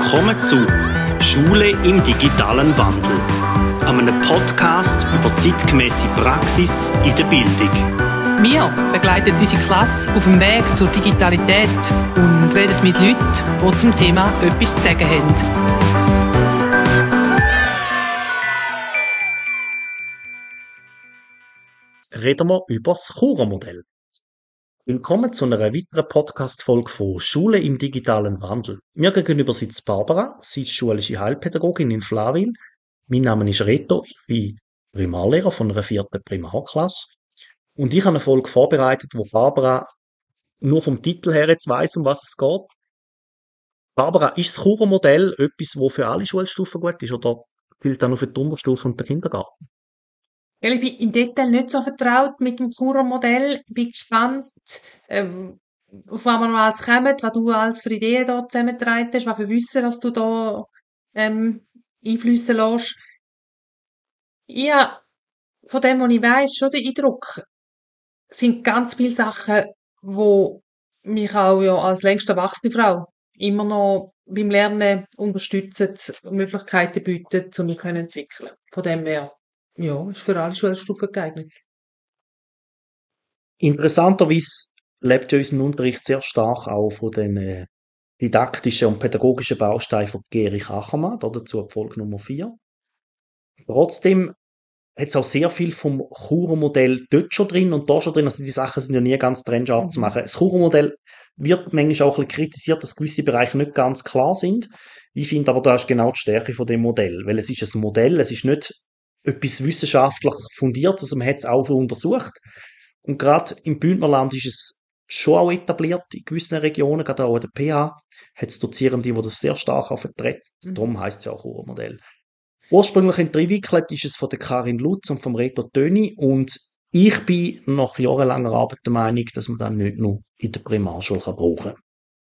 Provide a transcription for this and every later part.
Willkommen zu Schule im digitalen Wandel, einem Podcast über zeitgemäße Praxis in der Bildung. Wir begleiten unsere Klasse auf dem Weg zur Digitalität und reden mit Leuten, die zum Thema etwas zu sagen haben. Reden wir über das Churer-Modell. Willkommen zu einer weiteren Podcast-Folge von Schule im digitalen Wandel. Mir gegenüber sitzt Barbara, sie ist schulische Heilpädagogin in Flawil. Mein Name ist Reto, ich bin Primarlehrer von einer 4. Primarklasse. Und ich habe eine Folge vorbereitet, wo Barbara nur vom Titel her jetzt weiss, um was es geht. Barbara, ist das Churer-Modell etwas, das für alle Schulstufen gut ist, oder gilt das nur für die Unterstufe und den Kindergarten? Ja, ich bin im Detail nicht so vertraut mit dem Churer-Modell. Ich bin gespannt, auf was wir noch alles kommen, was du alles für Ideen da zusammengetragen hast, was für Wissen, dass du da einfliessen lässt. Ich habe von dem, was ich weiss, schon den Eindruck, es sind ganz viele Sachen, die mich auch ja als längst erwachsene Frau immer noch beim Lernen unterstützen, Möglichkeiten bieten, um mich zu entwickeln. Von dem her, ja, ist für alle Schulstufen geeignet. Interessanterweise lebt ja unser Unterricht sehr stark auch von den didaktischen und pädagogischen Bausteinen von Erich Achermann, dazu die Folge Nummer 4. Trotzdem hat es auch sehr viel vom Churer-Modell dort schon drin und da schon drin. Also die Sachen sind ja nie ganz trennscharf zu machen. Das Churer-Modell wird manchmal auch ein bisschen kritisiert, dass gewisse Bereiche nicht ganz klar sind. Ich finde aber, da ist genau die Stärke von dem Modell. Weil es ist ein Modell, es ist nicht etwas wissenschaftlich Fundiertes, also man hat es auch schon untersucht. Und gerade im Bündnerland ist es schon auch etabliert, in gewissen Regionen, gerade auch in der PH, hat es Dozierende, die das sehr stark auch vertreten. Darum heisst es ja auch Churer-Modell. Ursprünglich entwickelt ist es von der Karin Lutz und vom Reto Töni und ich bin nach jahrelanger Arbeit der Meinung, dass man das nicht nur in der Primarschule brauchen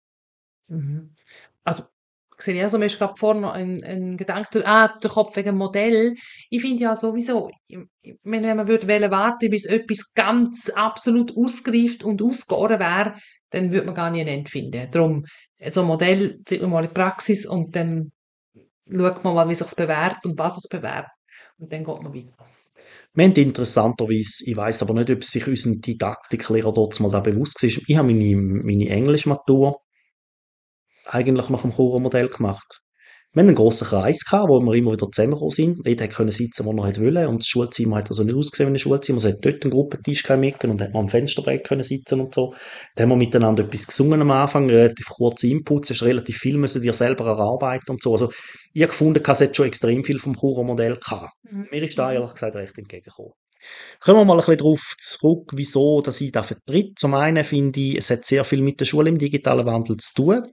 kann. Also, ich sehe also, mir ist gerade vorhin noch ein Gedanke, der Kopf wegen Modell. Ich finde ja sowieso, wenn man würde warten, bis etwas ganz absolut ausgereift und ausgegoren wäre, dann würde man gar nicht ein Ende finden. Darum, so ein Modell, sieht man mal in die Praxis und dann schaut man mal, wie sich's bewährt und was sich bewährt. Und dann geht man weiter. Wir haben interessanterweise, ich weiss aber nicht, ob sich unser Didaktiklehrer dort mal da bewusst war. Ich habe meine Englischmatur eigentlich nach dem Churer-Modell gemacht. Wir haben einen grossen Kreis gehabt, wo wir immer wieder zusammengekommen sind. Jeder konnte sitzen, wo er wollte. Und das Schulzimmer hat also nicht ausgesehen wie ein Schulzimmer. Es hat dort einen Gruppentisch gehabt und hat man am Fensterbrett können sitzen und so. Da haben wir miteinander etwas gesungen am Anfang, relativ kurze Inputs, es ist relativ viel, müssen dir selber erarbeiten und so. Also, ich habe gefunden, es hat schon extrem viel vom Churer-Modell gehabt. Mir ist da ehrlich gesagt recht entgegengekommen. Kommen wir mal ein bisschen darauf zurück, wieso dass ich das vertritt. Zum einen finde ich, es hat sehr viel mit der Schule im digitalen Wandel zu tun.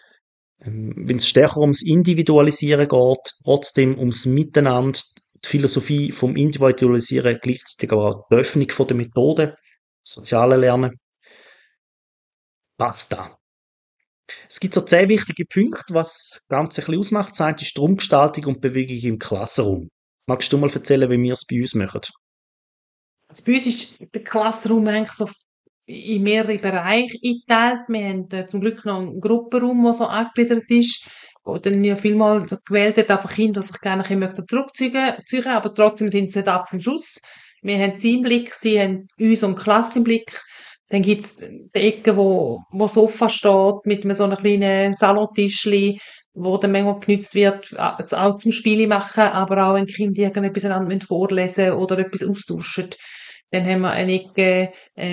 Wenn es stärker ums Individualisieren geht, trotzdem ums Miteinander, die Philosophie vom Individualisieren, gleichzeitig aber auch die Öffnung von der Methode, soziale Lernen. Passt da. Es gibt so 10 wichtige Punkte, was das Ganze ein bisschen ausmacht. Das eine ist die Raumgestaltung und Bewegung im Klassenraum. Magst du mal erzählen, wie wir es bei uns machen? Also bei uns ist der Klassenraum eigentlich so in mehrere Bereiche eingeteilt. Wir haben zum Glück noch einen Gruppenraum, der so angegliedert ist, wo dann ja vielmal gewählt hat, einfach Kinder, die sich gerne ein bisschen zurückziehen, aber trotzdem sind sie nicht ab vom Schuss. Wir haben sie im Blick, sie haben uns und die Klasse im Blick. Dann gibt's die Ecke, wo Sofa steht, mit einem so einem kleinen Salontischli, wo dann manchmal genutzt wird, auch zum Spiele machen, aber auch wenn die Kinder irgendetwas einander vorlesen oder etwas austauschen. Dann haben wir eine Ecke,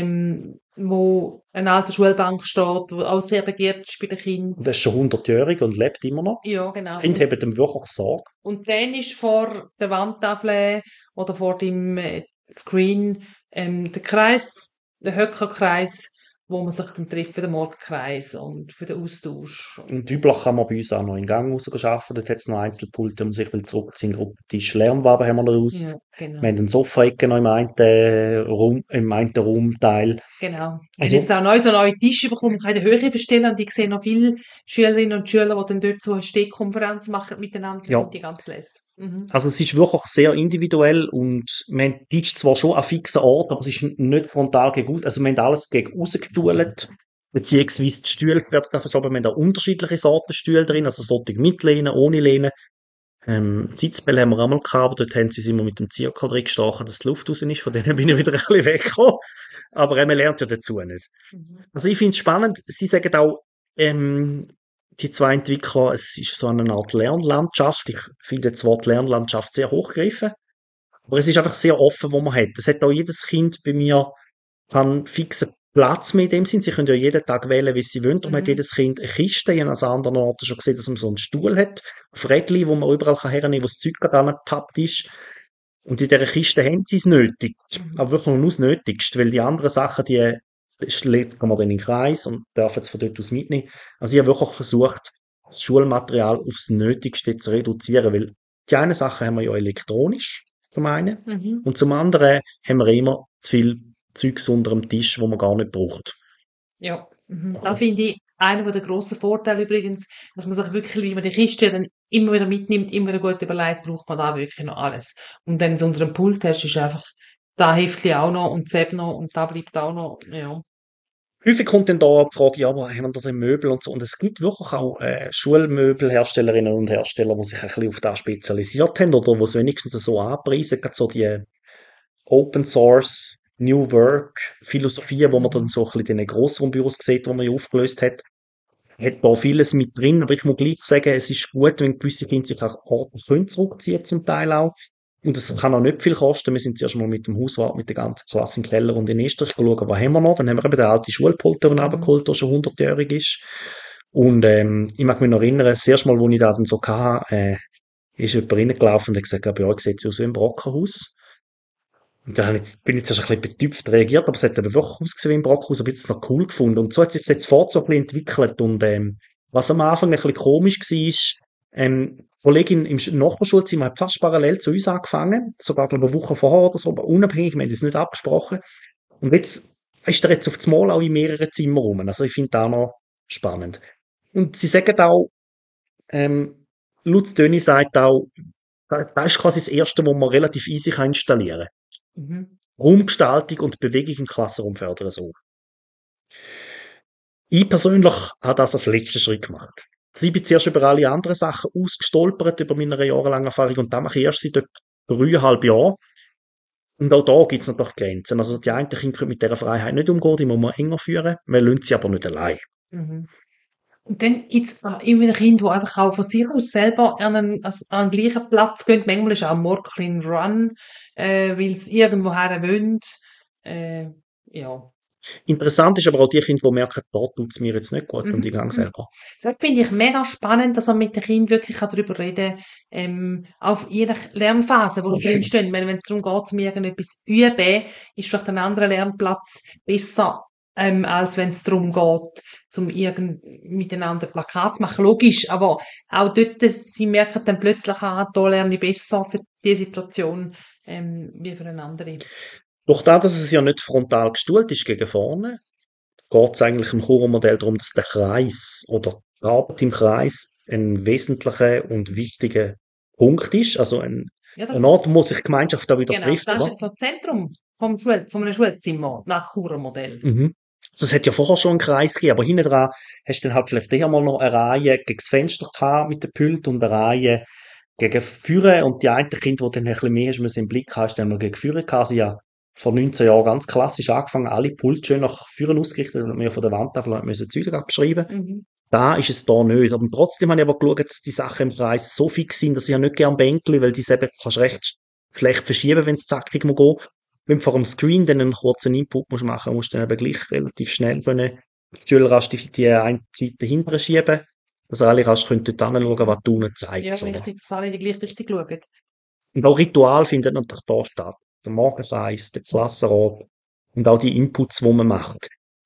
wo eine alte Schulbank steht, die auch sehr begehrt ist bei den Kindern. Das ist schon 100-jährig und lebt immer noch. Ja, genau. Kinder haben dem wirklich Sorge. Und dann ist vor der Wandtafel oder vor dem Screen der Kreis, der Höckerkreis, wo man sich dann trifft für den Morgenkreis und für den Austausch. Und üblich kann man bei uns auch noch in Gang raus arbeiten. Dort hat es noch Einzelpulte, wo man sich zurückziehen will. Gruppentisch. Lernwaben haben wir noch aus. Ja, genau. Wir haben eine Sofa-Ecke noch im einen Raumteil. Genau. Also, Wir haben jetzt auch neu so neue Tische bekommen, man kann in der Höhe verstellen und ich sehe noch viele Schülerinnen und Schüler, die dann dort so eine Stehkonferenz machen miteinander Ja. und die ganze Lese. Also es ist wirklich sehr individuell und wir haben die Tisch zwar schon an fixen Ort, aber es ist nicht frontal gegen, also wir haben alles gegen rausgestuhlt. Beziehungsweise die Stühle werden dann verschoben. Wir haben da unterschiedliche Sorten Stühle drin, also solche mit Lehne, ohne Lehne. Sitzbälle haben wir auch mal gehabt, aber dort haben sie es immer mit dem Zirkel drin gestochen, dass die Luft raus ist. Von denen bin ich wieder ein bisschen weggekommen. Aber man lernt ja dazu nicht. Mhm. Also ich finde es spannend. Sie sagen auch, die zwei Entwickler, es ist so eine Art Lernlandschaft. Ich finde das Wort Lernlandschaft sehr hochgegriffen. Aber es ist einfach sehr offen, wo man hat. Es hat auch jedes Kind bei mir kann fixen Platz mehr in dem Sinn. Sie können ja jeden Tag wählen, wie sie wollen. Darum hat Mhm. jedes Kind eine Kiste. Ich habe an anderen Orten schon gesehen, dass man so einen Stuhl hat. Auf Rädchen, wo man überall hernehmen kann, wo das Zeug gerade angepappt ist. Und in dieser Kiste haben sie es nötig. Mhm. Aber wirklich nur das Nötigste. Weil die anderen Sachen, die legt man dann in den Kreis und dürfen es von dort aus mitnehmen. Also ich habe wirklich versucht, das Schulmaterial aufs Nötigste zu reduzieren. Weil die einen Sachen haben wir ja elektronisch, zum einen. Mhm. Und zum anderen haben wir immer zu viel Zeugs unter dem Tisch, wo man gar nicht braucht. Ja. Mhm. Da finde ich einer der grossen Vorteile übrigens, dass man sich wirklich, wie man die Kiste dann immer wieder mitnimmt, immer wieder gut überlegt, braucht man da wirklich noch alles. Und wenn du es unter dem Pult hast, ist einfach da Heftchen auch noch und das noch und da bleibt auch noch, ja. Häufig kommt dann da die Frage, ja, aber haben wir da den Möbel und so. Und es gibt wirklich auch Schulmöbelherstellerinnen und Hersteller, die sich ein bisschen auf das spezialisiert haben oder die es wenigstens so anpreisen, gerade so die Open Source, New Work Philosophien, wo man dann Mhm. so ein bisschen in den Grossraumbüros sieht, die man ja aufgelöst hat da vieles mit drin, aber ich muss gleich sagen, es ist gut, wenn gewisse Kinder sich auch ordentlich können zurückziehen, zum Teil auch. Und es kann auch nicht viel kosten. Wir sind zuerst mal mit dem Hauswart, mit der ganzen Klasse im Keller und in Österreich schauen, was haben wir noch. Dann haben wir eben den alten Schulpult Mhm. runtergeholt, der schon 100-jährig ist. Und ich mag mich noch erinnern, das erste Mal, wo ich da dann so hatte, ist jemand reingelaufen und hat gesagt, ja, bei euch sieht es aus wie ein Brockenhaus. Und dann bin ich zuerst ein bisschen betüpft reagiert, aber es hat eben wirklich ausgesehen wie ein Brockhaus, aber jetzt noch cool gefunden. Und so hat sich das jetzt fort so ein bisschen entwickelt. Und was am Anfang ein bisschen komisch war, eine Kollegin im Nachbarschulzimmer hat fast parallel zu uns angefangen, sogar glaube ich, eine Woche vorher oder so, aber unabhängig, wir haben uns nicht abgesprochen. Und jetzt ist er jetzt auf das Mal auch in mehreren Zimmern rum. Also ich finde das noch spannend. Und sie sagen auch, Lutz Döni sagt auch, das ist quasi das Erste, wo man relativ easy installieren kann. Mhm. Raumgestaltung und Bewegung im Klassenraum fördern so. Ich persönlich habe das als letzten Schritt gemacht. Ich bin zuerst über alle anderen Sachen ausgestolpert über meine jahrelange Erfahrung und das mache ich erst seit etwa 3,5 Jahren. Und auch da gibt es natürlich Grenzen. Also die einen Kinder können mit dieser Freiheit nicht umgehen, die muss man enger führen. Wir lassen sie aber nicht allein. Mhm. Und dann gibt's immer wieder Kinder, die einfach auch von sich aus selber an den gleichen Platz gehen. Manchmal ist auch ein Morclin Run, weil sie irgendwo her wollen. Äh, ja. Interessant ist aber auch die Kinder, die merken, dort tut es mir jetzt nicht gut und Mhm. ich gehe Mhm. selber. Das finde ich mega spannend, dass man mit den Kindern wirklich darüber reden kann, auf je nach Lernphase, wo die drin stehen. Wenn es darum geht, um irgendetwas üben, ist vielleicht ein anderer Lernplatz besser, als wenn es darum geht, um miteinander Plakat zu machen. Logisch, aber auch dort, sie merken dann plötzlich, da lerne ich besser für diese Situation, wie für eine andere. Durch das, dass es ja nicht frontal gestuhlt ist gegen vorne, geht es eigentlich im Choro-Modell darum, dass der Kreis oder die Arbeit im Kreis ein wesentlicher und wichtiger Punkt ist. Also Ja, ein Ort, wo sich die Gemeinschaft da wieder genau. trifft, Das oder? ist so das Zentrum von einem Schulzimmer nach Churer-Modell. Mhm. Also es hat ja vorher schon einen Kreis gegeben, aber hinten dran hast du dann halt vielleicht eher mal noch eine Reihe gegen das Fenster gehabt mit dem Pult und eine Reihe gegen Führer und die einen Kinder, die dann ein bisschen mehr hast, müssen im Blick haben, hast du dann noch gegen Führer gehabt. Sie ja vor 19 Jahren ganz klassisch angefangen, alle Pulte schön nach Führern ausgerichtet, und wir von der Wandtafel halt müssen Züge abschreiben. Mhm. Da ist es da nicht. Aber trotzdem habe ich aber geschaut, dass die Sachen im Kreis so fix sind, dass ich ja nicht gerne Bänkli, weil die eben kannst recht schlecht verschieben, wenn es zackig muss gehen. Wenn du vor dem Screen dann einen kurzen Input musst machen musst, du dann eben gleich relativ schnell können die Schüler die eine Seite hinterher schieben, dass alle können dort anschauen, was du ihnen Ja, zeigst, oder? richtig, dass alle in die gleiche Richtung schauen. Und auch Ritual findet natürlich da statt. Der Morgenkreis, der Klassenrat und auch die Inputs, die man macht.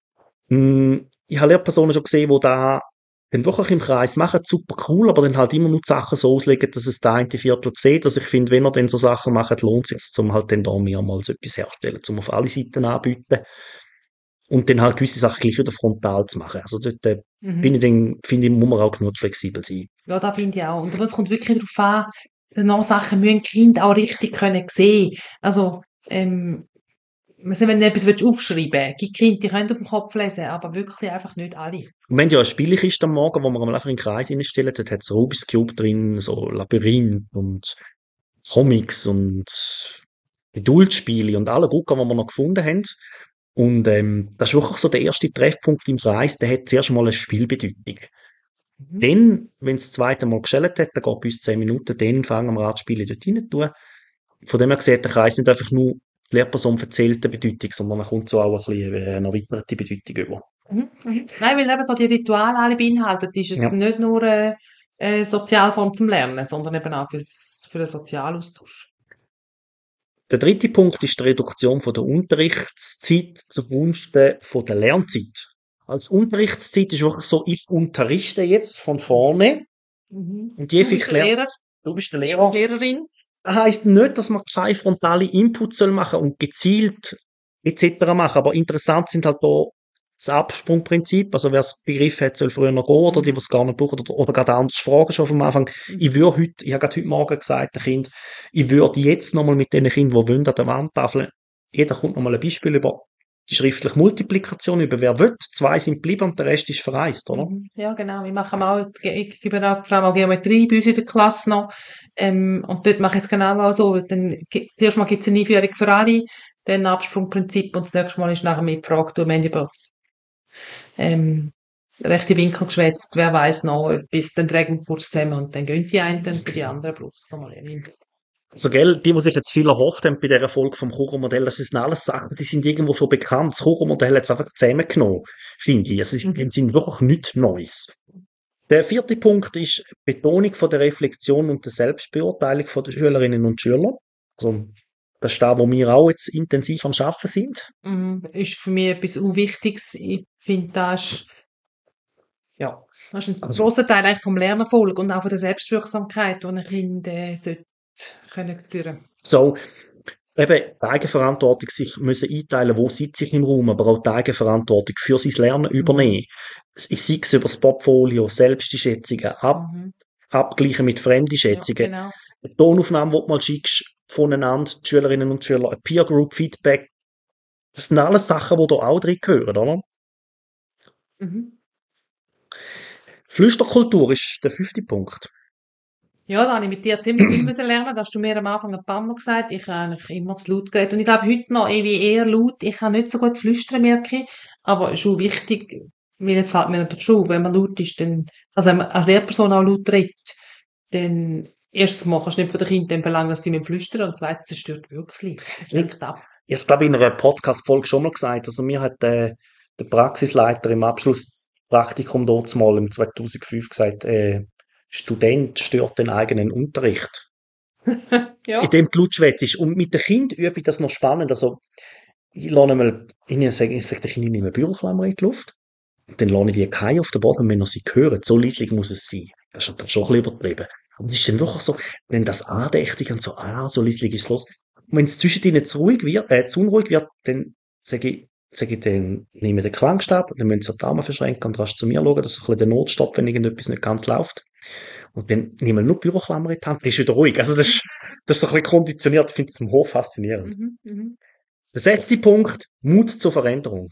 Ich habe Lehrpersonen schon gesehen, die da dann wirklich im Kreis machen, super cool, aber dann halt immer nur die Sachen so auslegen, dass es da ein Viertel sieht. Also ich finde, wenn ihr dann so Sachen macht, lohnt es sich, um halt dann da mehrmals etwas herzustellen, um auf alle Seiten anbieten und dann halt gewisse Sachen gleich wieder frontal zu machen. Also dort Mhm. finde ich, muss man auch genug flexibel sein. Ja, da finde ich auch. Und es kommt wirklich darauf an, noch Sachen müssen die Kinder auch richtig können sehen. Also, Also wenn du etwas aufschreiben willst, gibt Kinder, die können auf dem Kopf lesen, aber wirklich einfach nicht alle. Und wir haben ja eine Spielekiste am Morgen, wo wir mal einfach in den Kreis reinstellen. Dort hat es Rubik's Cube drin, so Labyrinth und Comics und Geduldspiele und alle Gucken, die wir noch gefunden haben. Und das ist wirklich so der erste Treffpunkt im Kreis, der hat zuerst mal eine Spielbedeutung. Mhm. Dann, wenn es das zweite Mal geschält hat, dann geht bei uns 10 Minuten, dann fangen wir an, die Spiele dort rein zu tun. Von dem her sieht der Kreis nicht einfach nur die Lehrperson erzählt eine Bedeutung, sondern man kommt so auch ein bisschen eine erweiterte Bedeutung über. Mhm. Mhm. Nein, weil eben so die Rituale alle beinhaltet, ist es Ja. nicht nur eine Sozialform zum Lernen, sondern eben auch für den Sozialaustausch. Der dritte Punkt ist die Reduktion von der Unterrichtszeit zugunsten von der Lernzeit. Als Unterrichtszeit ist wirklich so, ich unterrichte jetzt von vorne Mhm. und Du bist der Lehrer, du bist der Lehrer. Lehrerin. Das heisst nicht, dass man keine frontale Inputs machen soll und gezielt etc. machen, aber interessant sind halt da das Absprungprinzip, also wer es begriffen hat, soll früher noch gehen, oder die, die es gar nicht brauchen, oder gerade anders fragen schon vom Anfang. Ich habe gerade heute Morgen gesagt, den Kind, ich würde jetzt nochmal mit den Kindern, die wollen, an der Wandtafel, jeder kommt nochmal ein Beispiel über die schriftliche Multiplikation, über wer will, 2 sind geblieben und der Rest ist verreist, oder? Mhm. Ja, genau. Wir machen auch, ich gebe auch vor allem auch Geometrie bei uns in der Klasse noch. Und dort mache ich es genau auch so. Zuerst mal gibt es eine Einführung für alle, dann Absprungprinzip und das nächste Mal ist nachher mit gefragt, wir haben über rechte Winkel geschwätzt, wer weiß noch, bis dann tragen wir kurz zusammen und dann gehen die einen, für die anderen braucht es nochmal eine. Also, gell, die sich jetzt viel erhofft haben bei dieser Folge vom Kuchen-Modell, das sind alles Sachen, die sind irgendwo schon bekannt. Das Kuchen-Modell hat es einfach zusammengenommen, finde ich. Es ist im Sinne wirklich nichts Neues. Der vierte Punkt ist Betonung von der Reflexion und der Selbstbeurteilung von den Schülerinnen und Schüler. Also, das ist da, wo wir auch jetzt intensiv am Arbeiten sind. Ist für mich etwas Unwichtiges. Ich finde, das ist ein Also, grosser Teil eigentlich vom Lernerfolg und auch von der Selbstwirksamkeit, die ein Kind sollte können führen. so, eben, die Eigenverantwortung sich müssen einteilen, wo sitze ich im Raum, aber auch die Eigenverantwortung für sein Lernen übernehmen. Ich sehe es über das Portfolio, Selbstschätzungen, abgleichen mit fremden Ja, Schätzungen. genau. Eine Tonaufnahme, die du mal schickst, voneinander, die Schülerinnen und Schüler, ein Peer Group Feedback. Das sind alles Sachen, die da auch drin gehören, oder? Mhm. Flüsterkultur ist der fünfte Punkt. Ja, da habe ich mit dir ziemlich viel müssen lernen. Da hast du mir am Anfang ein paar Mal gesagt, ich habe eigentlich immer zu laut geredet. Und ich glaube, heute noch irgendwie eher laut. Ich kann nicht so gut flüstern, merke ich. Aber es ist schon wichtig, weil es fällt mir natürlich schon auf, wenn man laut ist, dann, also wenn man als Lehrperson auch laut redet, dann, erstens mal kannst du nicht von den Kindern verlangen, dass sie mit flüstern und zweitens, es stört wirklich. Es lenkt ab. Ich habe es, glaube ich, in einer Podcast-Folge schon mal gesagt. Also, mir hat der Praxisleiter im Abschlusspraktikum dort mal im 2005 gesagt, Student stört den eigenen Unterricht. In Ja. dem du laut schwätzt. Und mit den Kindern übe ich das noch spannend. Also, ich lasse mal, ich sage den Kindern, ich nehme eine Büroklammer in die Luft. Und dann lasse ich die Keime auf den Boden, wenn er sie hören. So leislich muss es sein. Das ist schon ein bisschen übertrieben. Und es ist dann wirklich so, wenn das andächtig und so, so leislich ist es los. Und wenn es zwischen ihnen zu unruhig wird, dann sage ich dann, nehme den Klangstab, dann müssen sie die Arme verschränken und rasch zu mir schauen. Das ist ein bisschen der Notstopp, wenn irgendetwas nicht ganz läuft. Und dann nehme ich nur die Büroklammer in die Hand, dann ist wieder ruhig. Also das ist so ein bisschen konditioniert. Ich finde es hoch faszinierend. Der sechste Punkt, Mut zur Veränderung.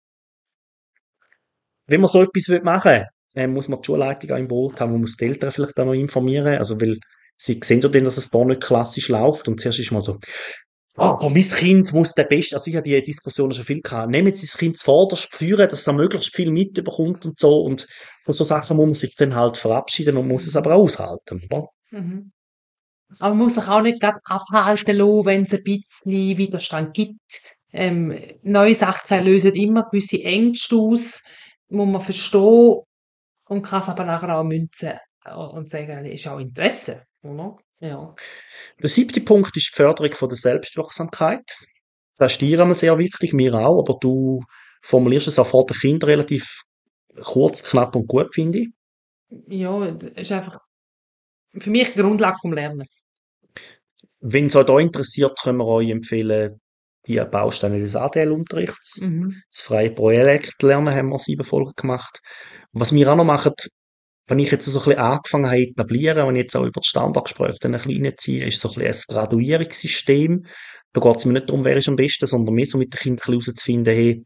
Wenn man so etwas machen will, muss man die Schulleitung auch im Boot haben, man muss die Eltern vielleicht auch noch informieren, also weil sie sehen ja dann, dass es da nicht klassisch läuft und zuerst ist mal so, mein Kind muss der Beste, also ich habe die Diskussionen schon viel gehabt, nehmen Sie das Kind zuvorderst führen, dass es möglichst viel mitbekommt und so und von so Sachen muss man sich dann halt verabschieden und muss es aber auch aushalten, oder? Mhm. Aber man muss sich auch nicht gerade abhalten lassen, wenn es ein bisschen Widerstand gibt. Neue Sachen lösen immer gewisse Ängste aus, muss man verstehen und kann es aber nachher auch münzen und sagen, ist auch Interesse, oder? Ja. Der siebte Punkt ist die Förderung von der Selbstwirksamkeit. Das ist dir einmal sehr wichtig, mir auch, aber du formulierst es auch vor den Kindern relativ kurz, knapp und gut, finde ich. Ja, das ist einfach für mich die Grundlage vom Lernen. Wenn es euch da interessiert, können wir euch empfehlen, die Bausteine des ADL-Unterrichts. Das freie Projekt lernen haben wir 7 Folgen gemacht. Was wir auch noch machen, wenn ich jetzt so ein bisschen angefangen habe zu etablieren, wenn ich jetzt auch über das Standardgespräch dann ein bisschen reinziehe, ist so ein bisschen ein Graduierungssystem, Da geht es mir nicht darum, wer ist am besten, sondern mehr so mit den Kindern herauszufinden, hey,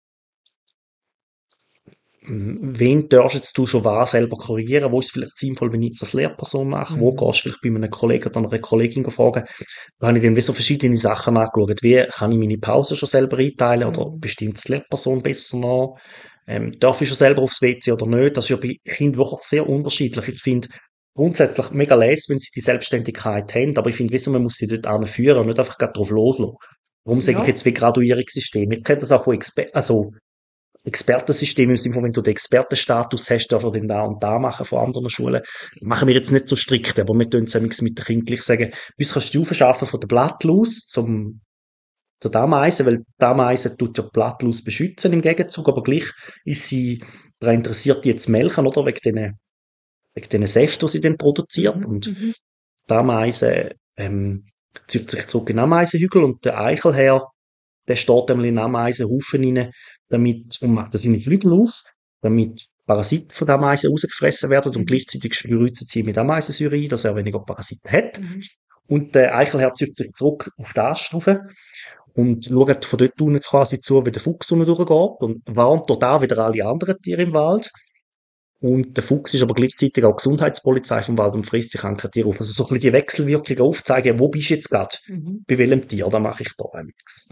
wen darfst du schon was selber korrigieren? Wo ist es vielleicht sinnvoll, wenn ich jetzt das Lehrperson mache? Wo gehst du vielleicht bei einem Kollegen oder einer Kollegin fragen? Da habe ich dann wie so verschiedene Sachen angeschaut. Wie kann ich meine Pause schon selber einteilen oder bestimmt die Lehrperson besser noch? Darf ich schon selber aufs WC oder nicht? Das ist ja bei Kindern wirklich sehr unterschiedlich. Ich finde grundsätzlich mega leise, wenn sie die Selbstständigkeit haben, aber ich finde, man muss sie dort anführen und nicht einfach gerade drauf loslassen. Warum sage ich Ja, jetzt wie Graduierungssystem? Ich kenne das auch von Expertensystem im Sinne von, wenn du den Expertenstatus hast, darfst du den da und da machen von anderen Schulen. Machen wir jetzt nicht so strikt, aber wir tun es mit den Kindern gleich sagen, uns kannst du verschaffen von der Blattlaus zur Ameise, weil die Ameise tut ja die Blattlaus beschützen im Gegenzug, aber gleich ist sie daran interessiert, die jetzt melken, oder? Wegen den Säften, die sie dann produziert. Und mhm. die Ameise, zieht sich zurück in den Ameisenhügel und der Eichelherr, der steht einmal in den Ameisenhaufen rein, und macht da seine Flügel auf, damit Parasiten von der Ameise rausgefressen werden und gleichzeitig sprutzen sie mit Ameisensäure ein, dass er weniger Parasiten hat. Und der Eichelherr zieht sich zurück auf die Aststufe und schaut von dort unten quasi zu, wie der Fuchs unten durchgeht und warnt dort auch wieder alle anderen Tiere im Wald. Und der Fuchs ist aber gleichzeitig auch Gesundheitspolizei vom Wald und frisst die kranken Tiere auf. Also so ein bisschen die Wechselwirkung aufzeigen, wo bist du jetzt gerade? Bei welchem Tier? Da mache ich da nichts.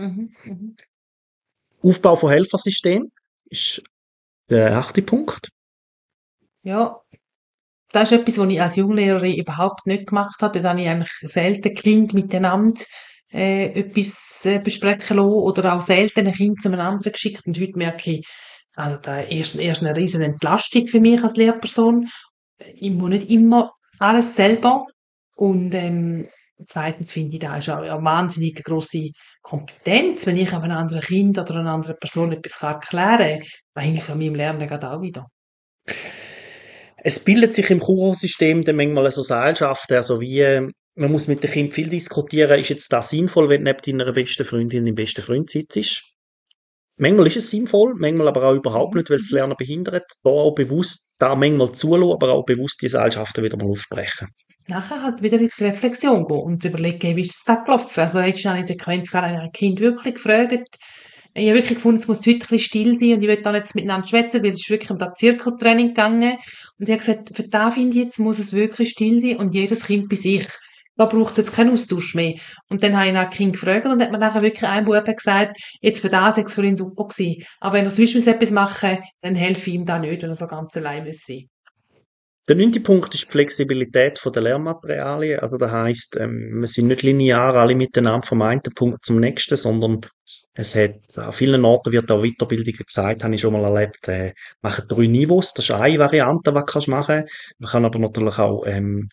Aufbau von Helfersystemen ist der 8. Punkt. Ja, das ist etwas, was ich als Junglehrerin überhaupt nicht gemacht habe. Dort habe ich eigentlich selten Kinder miteinander etwas besprechen lassen oder auch selten ein Kind zu einem anderen geschickt. Und heute merke ich, also da ist erst eine riesen Entlastung für mich als Lehrperson. Ich muss nicht immer alles selber. Und zweitens finde ich, da ist auch eine wahnsinnig grosse Kompetenz, wenn ich einem anderen Kind oder einer anderen Person etwas erklären kann. Das hilft an meinem Lernen gerade auch wieder. Es bildet sich im Kurssystem dann manchmal so Seilschaften, also wie, man muss mit dem Kind viel diskutieren, ist jetzt das sinnvoll, wenn du neben deiner besten Freundin, deinem besten Freund sitzt? Manchmal ist es sinnvoll, manchmal aber auch überhaupt nicht, weil es das Lernen behindert. Da auch bewusst, da manchmal zulassen, aber auch bewusst die Seilschaften wieder mal aufbrechen. Nachher halt wieder in die Reflexion gehen und überlegen, wie ist das da gelaufen. Also jetzt habe ich eine Sequenz gerade ein Kind wirklich gefragt. Ich habe wirklich gefunden, es muss heute ein bisschen still sein und ich will da jetzt miteinander schwätzen, weil es ist wirklich um das Zirkeltraining gegangen. Und ich habe gesagt, für da finde ich jetzt, muss es wirklich still sein und jedes Kind bei sich. Da braucht es jetzt keinen Austausch mehr. Und dann habe ich nach Kind gefragt und hat mir nachher wirklich ein Bub gesagt, jetzt für das ist es für ihn super gewesen. Aber wenn er sonst etwas machen muss, dann helfe ich ihm da nicht, wenn er so ganz allein muss sein. Der 9. Punkt ist die Flexibilität der Lernmaterialien. Also das heisst, wir sind nicht linear alle miteinander vom einen Punkt zum nächsten, sondern es hat an vielen Orten wird auch Weiterbildungen gesagt, habe ich schon mal erlebt, machen 3 Niveaus. Das ist eine Variante, die du machen kannst. Man kann aber natürlich auch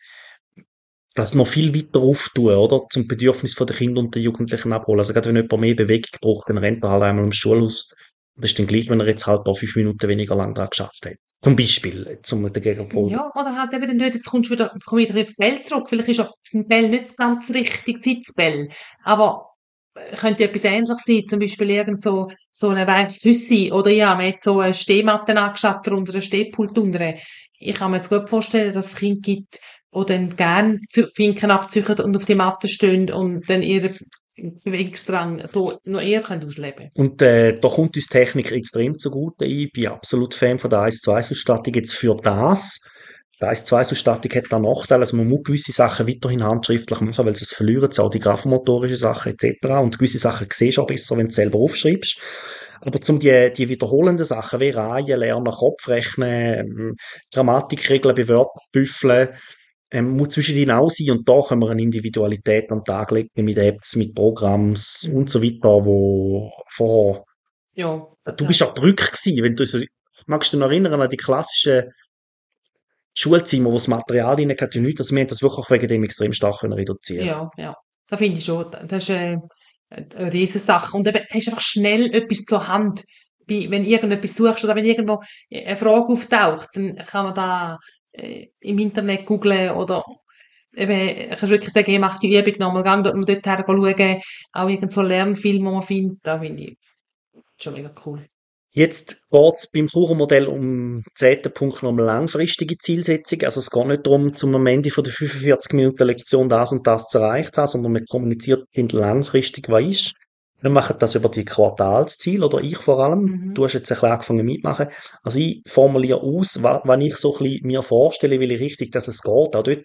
das noch viel weiter auftun, oder? Zum Bedürfnis der Kinder und der Jugendlichen abholen. Also gerade wenn jemand mehr Bewegung braucht, dann rennt er halt einmal im Schulhaus. Das ist dann gleich, wenn er jetzt halt da 5 Minuten weniger lang dran geschafft hat. Zum Beispiel, zum dagegen. Ja, oder halt eben dann dort, jetzt komm wieder auf die Bell zurück. Vielleicht ist auf dem Bell nicht ganz richtig Sitzbell. Aber könnte etwas Ähnliches sein. Zum Beispiel so ein weißes Hüssi. Oder ja, man hat so eine Stehmatte angeschafft für unter ein Stehpult unten. Ich kann mir jetzt gut vorstellen, dass es Kinder gibt, die dann gerne Finken abzüchen und auf die Matte stehen und dann ihren Bewegungsdrang so noch eher ausleben können. Und da kommt uns Technik extrem zugute. Ich bin absolut Fan von der 1:1-Ausstattung jetzt für das. Die 1:1-Ausstattung hat dann Nachteile, also man muss gewisse Sachen weiterhin handschriftlich machen, weil sonst verlieren sie auch die grafmotorischen Sachen etc. Und gewisse Sachen siehst du auch besser, wenn du selber aufschreibst. Aber zum die wiederholenden Sachen wie Reihen lernen, Kopfrechnen, Grammatikregeln bei Wörtern büffeln, muss zwischen ihnen auch sein und da können wir eine Individualität an den Tag legen mit Apps, mit Programms und so weiter, wo vorher, Ja, du bist ja drück gewesen, wenn du so, magst du dich noch erinnern an die klassischen Schulzimmer, wo das Material rein hat, ja nichts, also wir haben das wirklich wegen dem extrem stark reduzieren. ja. Das finde ich schon. Das ist eine Riesensache. Und eben, hast einfach schnell etwas zur Hand. Wenn irgendetwas suchst oder wenn irgendwo eine Frage auftaucht, dann kann man da im Internet googlen oder eben, kannst du wirklich sagen, ich mache die Übung nochmal, gang dort mal dorthin schauen, auch irgend so Lernfilme, die man findet, da finde ich schon mega cool. Jetzt geht's beim Kuchenmodell um 10. Punkt noch um langfristige Zielsetzung. Also es geht nicht darum, zum am Ende von der 45 Minuten Lektion das und das zu erreicht haben, sondern man kommuniziert langfristig, was ist. Wir machen das über die Quartalsziele, oder ich vor allem. Mhm. Du hast jetzt ein bisschen angefangen mitmachen. Also ich formuliere aus, was ich so ein bisschen mir vorstelle, will ich richtig, dass es geht. Auch dort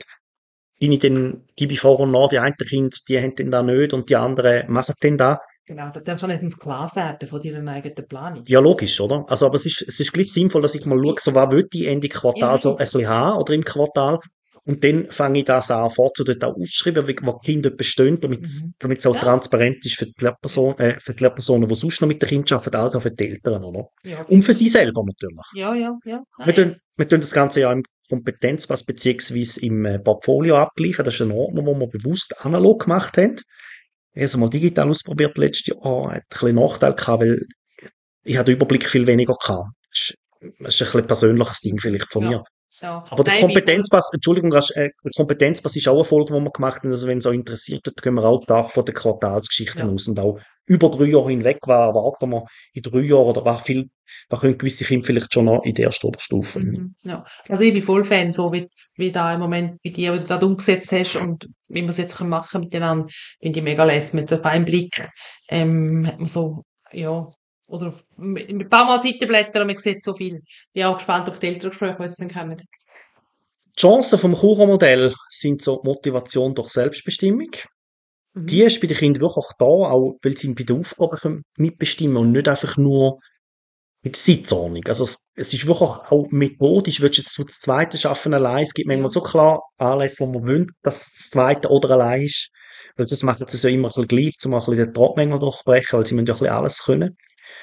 gebe ich vor und nach, die einen Kinder, die haben den da nicht und die anderen machen den da. Genau, da darfst du nicht ein Sklave werden von deiner eigenen Planung. Ja, logisch, oder? Also, aber es ist gleich sinnvoll, dass ich mal schaue, so, was will ich Ende Quartal Ja, so ein bisschen haben, oder im Quartal. Und dann fange ich das an, dort auch aufzuschreiben, wo die Kinder bestehen, mhm. damit es auch Ja, transparent ist für die für die Lehrpersonen, die sonst noch mit den Kindern arbeiten, als auch für die Eltern, oder? ja, Und für sie selber natürlich. ja, ja, ja. Wir tun das Ganze ja im Kompetenzpass beziehungsweise im Portfolio abgleichen. Das ist ein Ordner, den wir bewusst analog gemacht haben. Ich habe es mal digital ausprobiert letztes Jahr. Hat ein bisschen Nachteil gehabt, weil ich habe den Überblick viel weniger gehabt. Das ist ein bisschen persönliches Ding vielleicht von Ja, mir. so. Aber der Nein, Kompetenzpass, Entschuldigung, der Kompetenzpass ist auch eine Folge, die wir gemacht haben. Also wenn es euch interessiert, dort gehen wir auch stark von den Quartalsgeschichten ja. aus und auch über 3 Jahre hinweg, was erwarten wir in 3 Jahren oder was können gewisse Kinder vielleicht schon noch in der ersten Oberstufe. Ja. Also ich bin voll Fan, so wie da im Moment bei dir, wie du das umgesetzt hast und wie wir es jetzt machen können miteinander, finde ich mega lässig mit so einem Blick. Hat man so, ja, oder mit ein paar Mal Seitenblätter und man sieht so viel. Bin auch gespannt auf die Elterngespräche, die jetzt dann kommen. Die Chancen vom Churo-Modell sind so Motivation durch Selbstbestimmung. Die Mhm. ist bei den Kindern wirklich da, auch weil sie bei den Aufgaben können mitbestimmen und nicht einfach nur mit der Sitzordnung. Also es ist wirklich auch methodisch, willst du jetzt zu Zweiten schaffen allein, es gibt manchmal Ja. so klar Anlässe, wo man will, dass das Zweite oder allein ist. Weil das machen sie ja immer ein bisschen gleich, um ein bisschen den Trotmengel durchbrechen, weil sie müssen ja ein bisschen alles können.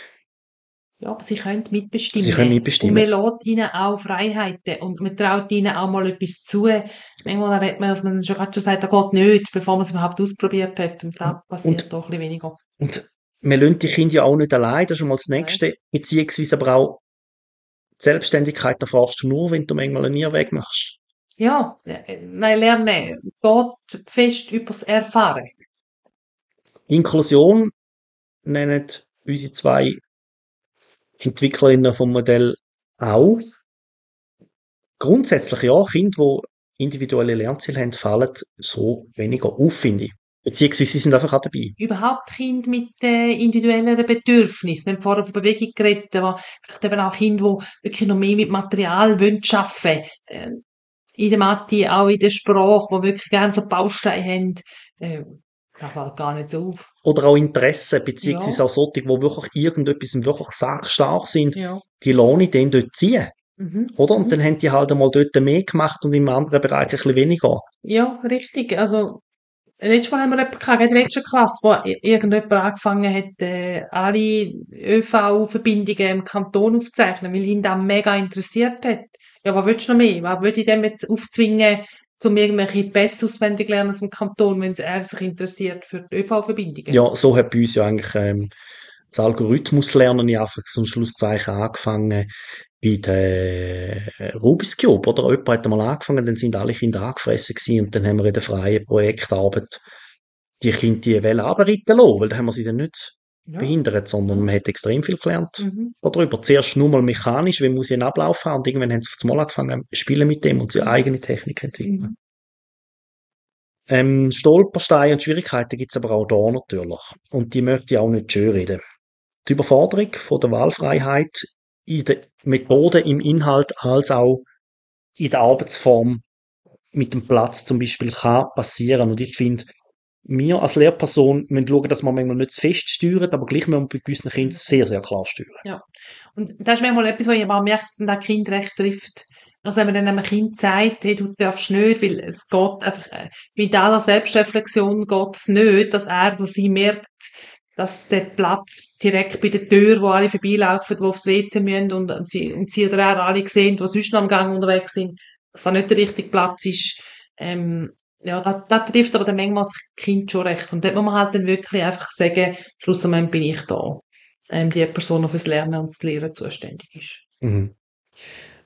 Ja, aber sie können Sie können mitbestimmen. Und mitbestimmen. man lässt ihnen auch Freiheiten. Und man traut ihnen auch mal etwas zu. Manchmal redet man, dass man schon gerade schon sagt, das geht nicht, bevor man es überhaupt ausprobiert hat. Und da passiert Und, doch ein bisschen weniger. und wir lassen die Kinder ja auch nicht allein, das ist schon mal das Nein. Nächste. Beziehungsweise aber auch die Selbstständigkeit erfährst du nur, wenn du manchmal einen Irrweg machst. Ja, nein, lernen geht fest übers Erfahren. Inklusion nennen unsere zwei Entwicklerinnen vom Modell auch. Grundsätzlich ja, Kinder, die individuelle Lernziele haben, fallen so weniger auf, finde ich. Beziehungsweise sie sind einfach auch dabei. Überhaupt Kinder mit individuelleren Bedürfnissen. Wir haben vorher von Bewegung geredet, aber vielleicht eben auch Kinder, die wirklich noch mehr mit Material wollen arbeiten. In der Mathe, auch in der Sprache, die wirklich gerne so Bausteine haben. Das fällt gar nicht so auf. Oder auch Interessen, beziehungsweise Ja, auch solche, die wirklich irgendetwas wirklich stark sind, ja. die lohne ich dann dort ziehen. Mhm. Oder? Und Mhm. dann haben die halt einmal dort mehr gemacht und im anderen Bereich ein bisschen weniger. Ja, richtig. Also, letztes Mal haben wir jemanden gehabt, in der letzten Klasse, wo irgendjemand angefangen hat, alle ÖV-Verbindungen im Kanton aufzuzeichnen, weil ihn das mega interessiert hat. Ja, was willst du noch mehr? Was würde ich dem jetzt aufzwingen, um irgendwelche Pässe auswendig lernen aus dem Kanton, wenn er sich interessiert für die ÖV-Verbindungen? Ja, so hat bei uns ja eigentlich das Algorithmuslernen in Anführungs- und Schlusszeichen angefangen bei der Rubik's Cube, oder? Jemand hat mal angefangen, dann sind alle Kinder angefressen gewesen und dann haben wir in der freien Projektarbeit die Kinder die Welle runterreiten lassen, weil da haben wir sie dann nicht Ja. behindert, sondern Ja. man hat extrem viel gelernt Mhm. darüber. Zuerst nur mal mechanisch, wie muss ich einen Ablauf haben und irgendwann haben sie auf einmal angefangen zu spielen mit dem und sie eigene Technik entwickeln. Mhm. Stolpersteine und Schwierigkeiten gibt's aber auch da natürlich. Und die möchte ich auch nicht schönreden. Die Überforderung von der Wahlfreiheit in der Methode, im Inhalt, als auch in der Arbeitsform mit dem Platz zum Beispiel kann passieren. Und ich finde, wir als Lehrperson müssen schauen, dass man manchmal nicht zu fest steuern, aber gleich müssen wir bei gewissen Kindern sehr, sehr klar steuern. Ja. Und das ist manchmal etwas, wo ich aber auch merke, dass dann das Kind recht trifft. Also wenn man dann einem Kind sagt, hey, du darfst nicht, weil es geht einfach, mit aller Selbstreflexion geht's nicht, dass er so sie merkt, dass der Platz direkt bei der Tür, wo alle vorbeilaufen, die aufs WC müssen und sie oder er alle sehen, die sonst noch am Gang unterwegs sind, dass das nicht der richtige Platz ist. Ja, das trifft aber dann manchmal das Kind schon recht. Und dort muss man halt dann wirklich einfach sagen, schlussendlich bin ich da. Die Person, die fürs Lernen und das Lehren zuständig ist. Mhm.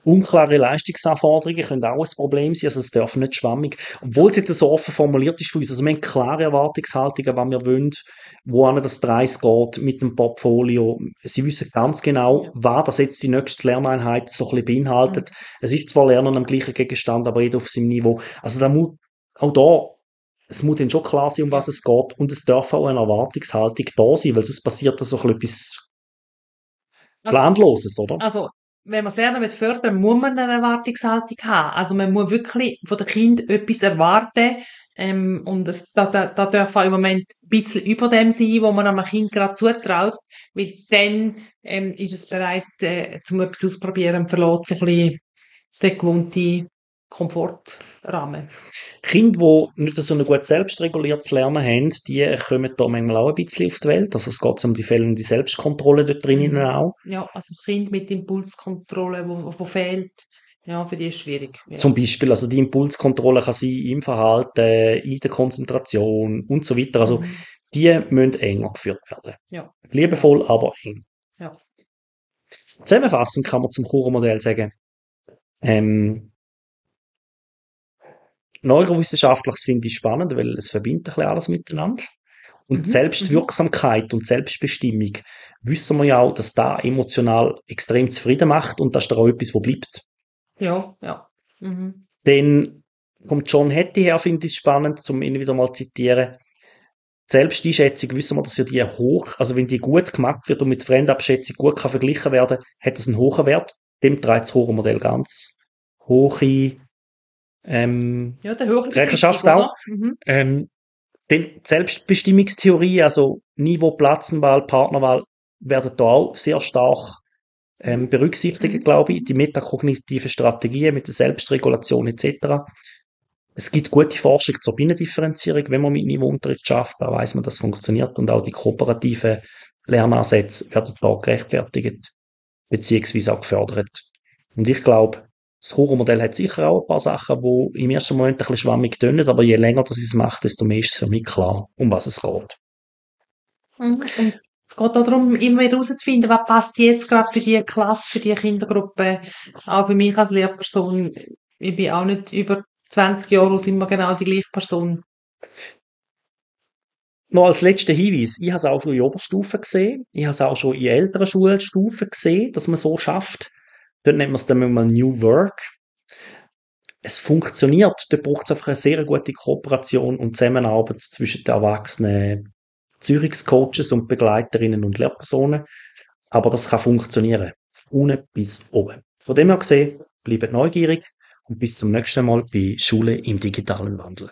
Unklare Leistungsanforderungen können auch ein Problem sein, also es darf nicht schwammig, obwohl es jetzt so offen formuliert ist für uns, also wir haben klare Erwartungshaltungen, was wir wollen, wohin das Reis geht mit dem Portfolio. Sie wissen ganz genau, was das jetzt die nächste Lerneinheit so ein bisschen beinhaltet. Es ist zwar Lernen am gleichen Gegenstand, aber jeder auf seinem Niveau. Also da muss, auch da, es muss dann schon klar sein, um was es geht, und es darf auch eine Erwartungshaltung da sein, weil sonst passiert da so ein bisschen etwas Planloses, oder? Also, wenn man das Lernen will fördern, muss man eine Erwartungshaltung haben. Also, man muss wirklich von den Kindern etwas erwarten. Und da darf auch im Moment ein bisschen über dem sein, wo man einem Kind gerade zutraut. Weil dann, ist es bereit, zum etwas ausprobieren und verlässt so ein bisschen den gewohnten Komfortrahmen. Kinder, die nicht so ein gut selbstreguliertes Lernen haben, die kommen da manchmal auch ein bisschen auf die Welt. Also es geht um die fehlende Selbstkontrolle dort drinnen auch. Ja, also Kind mit Impulskontrolle, wo fehlt, ja, für die ist schwierig. Ja. Zum Beispiel, also die Impulskontrolle kann sein im Verhalten, in der Konzentration und so weiter. Also die müssen enger geführt werden. Ja. Liebevoll, aber eng. Ja. Zusammenfassend kann man zum Choro-Modell sagen, neurowissenschaftlich finde ich spannend, weil es verbindet ein bisschen alles miteinander. Und Selbstwirksamkeit und Selbstbestimmung wissen wir ja auch, dass da emotional extrem zufrieden macht, und das ist da auch etwas, wo bleibt. Ja. Denn vom John Hattie her finde ich es spannend, um ihn wieder mal zu zitieren. Die Selbsteinschätzung wissen wir, dass ja die hoch, also wenn die gut gemacht wird und mit Fremdabschätzung gut kann verglichen werden, hat es einen hohen Wert. Dem trägt das Horrormodell ganz hohe Rechenschaft auch. Dann die Selbstbestimmungstheorie, also Niveau, Platzenwahl, Partnerwahl, werden da auch sehr stark berücksichtigen, glaube ich. Die metakognitiven Strategien mit der Selbstregulation etc. Es gibt gute Forschung zur Binnendifferenzierung, wenn man mit Niveauunterricht schafft, da weiss man, das funktioniert, und auch die kooperativen Lernansätze werden da gerechtfertigt, beziehungsweise auch gefördert. Und ich glaube, das Horrormodell hat sicher auch ein paar Sachen, die im ersten Moment ein bisschen schwammig tönen, aber je länger das es macht, desto mehr ist es für mich klar, um was es geht. Und es geht auch darum, immer wieder herauszufinden, was passt jetzt gerade für die Klasse, für die Kindergruppe. Auch bei mir als Lehrperson, ich bin auch nicht über 20 Jahre alt, immer genau die gleiche Person. Noch als letzter Hinweis, ich habe es auch schon in Oberstufen gesehen, ich habe es auch schon in älteren Schulstufen gesehen, dass man so schafft. Dort nennt man es dann mal New Work. Es funktioniert, dort braucht es einfach eine sehr gute Kooperation und Zusammenarbeit zwischen den erwachsenen Zürichscoaches und Begleiterinnen und Lehrpersonen. Aber das kann funktionieren. Von unten bis oben. Von dem her gesehen, bleibt neugierig und bis zum nächsten Mal bei Schule im digitalen Wandel.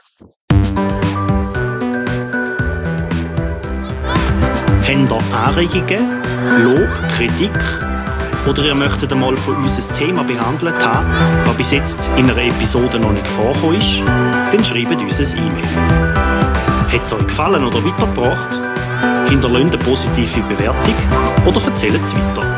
Habt ihr Anregungen, Lob, Kritik? Oder ihr möchtet einmal von uns ein Thema behandelt haben, das bis jetzt in einer Episode noch nicht vorgekommen ist? Dann schreibt uns ein E-Mail. Hat es euch gefallen oder weitergebracht? Hinterlasst eine positive Bewertung oder erzählt es weiter.